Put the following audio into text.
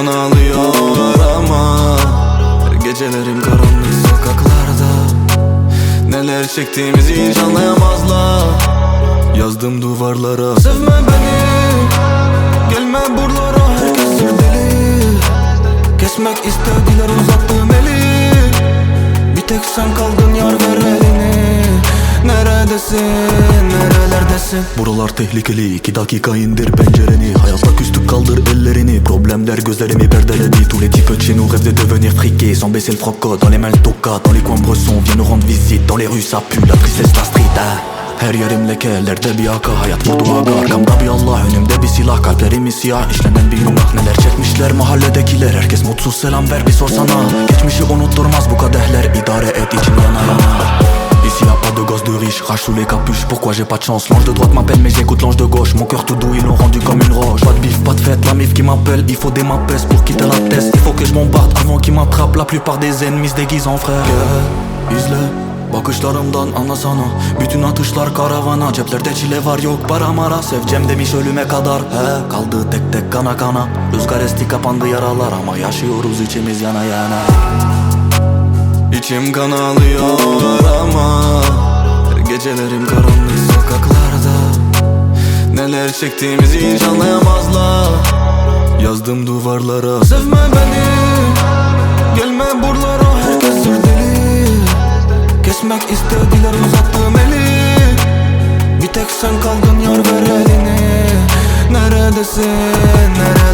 kan ağlıyor ama gecelerim karanlık sokaklarda. Neler çektiğimizi hiç anlayamazlar. Yazdım duvarlara, sevme beni, gelme buralara. Herkes deli, kesmek istediler uzattığım eli. Bir tek sen kaldın yar, ver elini. Neredesin, nerelerdesin? Buralar tehlikeli, 2 dakika indir pencereni. Hayatta küstük, kaldır ellerini. Problemler gözlerimi perdeledi. Tous les types de chez nous rêvent de devenir friqués, sans baisser le froc, dans les mains le toca. Dans les coins bressons, viens nous rendre visite. Dans les rues ça pue, la tristesse, la street Her yerim lekelerde bir yaka, hayat vurdu aga. Arkamda bir Allah, önümde bir silah. Kalplerimi siyah, işlenen bir günah. Neler çekmişler mahalledekiler. Herkes mutsuz, selam ver bir sorsana. Geçmişi unutturmaz bu kadehler, idare et içim yana yana. Ici y'a pas de gosse de riche, rage sous les capuches. Pourquoi j'ai pas de chance? L'ange de droite m'appelle mais j'écoute l'ange de gauche. Mon cœur tout doux ils l'ont rendu comme une roche. Pas de bif, pas de fête, la mif qui m'appelle. Il faut des mapes pour quitter la tête. Il faut que je bombarde avant qu'ils m'attrapent. La plupart des ennemis se déguisent en frère. İzle, bakışlarımdan anlasana. Bütün atışlar karavana. Ceplerde çile var, yok para mara. Seveceğim demiş ölüme kadar. Kaldı tek tek kana kana. Rüzgar esti, kapandı yaralar. Ama yaşıyoruz içimiz yana yana. İçim kan ağlıyor ama gecelerim karanlık sokaklarda. Neler çektiğimizi hiç anlayamazlar. Yazdım duvarlara, sevme beni, gelme buralara. Herkes deli, kesmek istediler uzattığım eli. Bir tek sen kaldın yar, ver elini. Neredesin, neredesin?